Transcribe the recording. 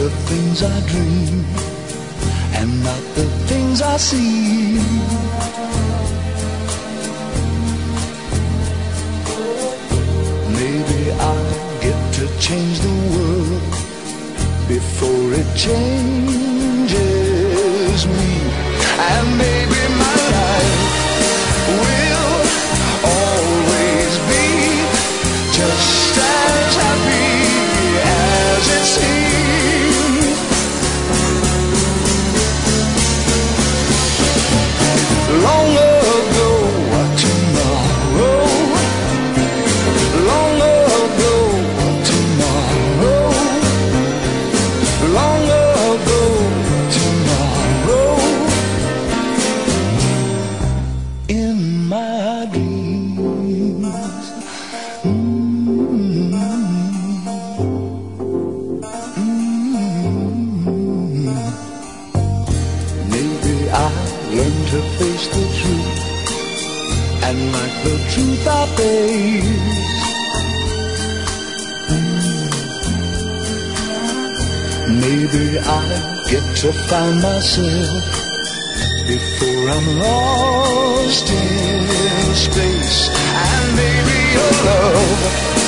the things I dream and not the things I see. Maybe I'll get to change the world before it changes me. And maybe my life will always be just as happy as it seems. Long ago, tomorrow. Long ago, tomorrow. Long ago, tomorrow. In my dreams. Maybe I'll learn to face the truth, and like the truth I face. Maybe I'll get to find myself before I'm lost in space. And maybe your love